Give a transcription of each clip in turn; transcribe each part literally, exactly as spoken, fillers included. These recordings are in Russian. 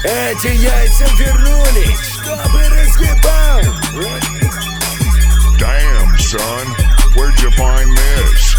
Эти яйца вернулись, чтобы разъебать. Damn, son, where'd you find this?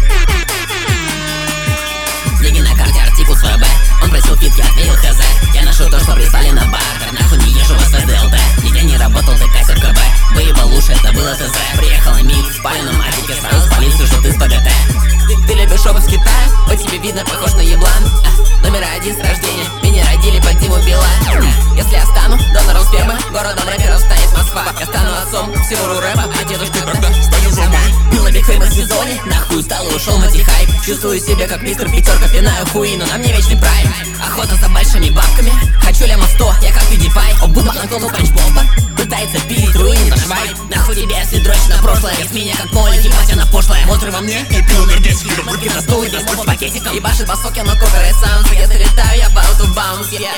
Деньги на карте, артикул свой Б. Он просил фит, я ответил хз. Я нашел то, что прислали на бартер. Нахуй не езжу вас в СДЛТ. Нигде не работал, ты кассер КБ. Выебал уши, это было ТЗ. Приехал Мид в спаленном атике, сразу с полицию, что ты с БГТ. Ты, ты любишь обувь в Китае? По тебе видно, похож на еблан. а, Номер один с рождения. Меня родили под Диму Билан. а, Если я стану донором спермы, городом рэперов станет Москва. Я стану отцом всего рэпа, а дедушкой тогда станет мамой. Было биг феймос в сезоне, нахуй устал и ушел мотихайп. Чувствую себя как мистер Пятерка, пинаю хуи, но на мне вечный прайм. Охота за большими бабками, хочу ляма сто, я как PewDiePie. Обума на клону панчбомба, пытается пилить руины наш вайб. Нахуй тебе, если дрочь на прошлое, с меня как моль, ебать она пошлая. Монстры во мне, я пил энергетики, рыбки на стол и без по пакетикам. Ебашит басок, я на ковере саундс, если летаю, я about to bounce, yeah.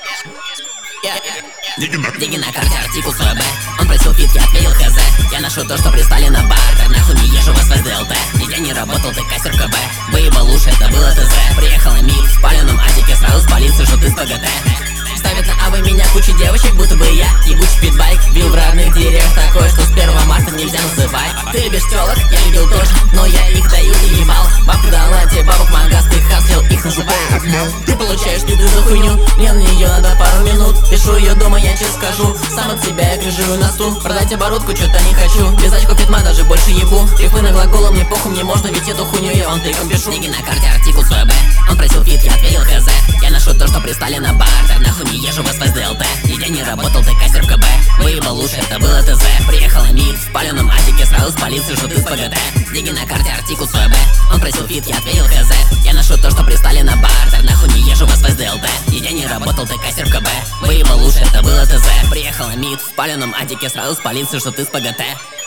Yeah. Деньги на карте, артикул свой Б. Он просил фит, я ответил хз. Я нашел то, что прислали на бартер. Нахуй не езжу вас в СДЛТ. Нигде не работал, ты кассер КБ. Выебал уши, это было ТЗ. Приехал Мид в спаленном атике, сразу с полицией, что ты с ПГТ. Ставят на авы меня куча девочек, будто бы я ебучий питбайк. Бил в разных деревьях такое, что с первого марта нельзя называть. Ты любишь телок, я любил тоже, но я их даю, ты ебал. Бабка дала тебе бабок магаз, ты хаслил, их называй окно. Ты получаешь пизды за хуйню, мне на нее надо пару минут. Пишу ее дома, я честно скажу, сам от себя я крыжую на стул. Продать оборудку что-то не хочу, без очков фитма даже больше ебу. Рифмы на глаголы мне похуй, мне можно, ведь эту хуйню я вам тыком пишу. Деньги на карте, артикул свой Б. Он просил фит, я ответил хз. Я нашел то, что прислали на бартер. Нахуй не езжу вас в СДЛТ. Нигде не работал, ты кассер в КБ. Выебал уши, это было ТЗ. Приехал Мид в спаленном атике, сразу с полицией, что ты с ПГТ. Деньги на карте, артикул свой Б. Он просил фит, я ответил хз. Я нашел то, что прислали на бартер. Нахуй не езжу вас в СДЛТ. Нигде не работал, ты кассер в КБ. Выебал уши, это было ТЗ. Приехал Мид в спаленном атике, сразу с полицией, что ты с ПГТ.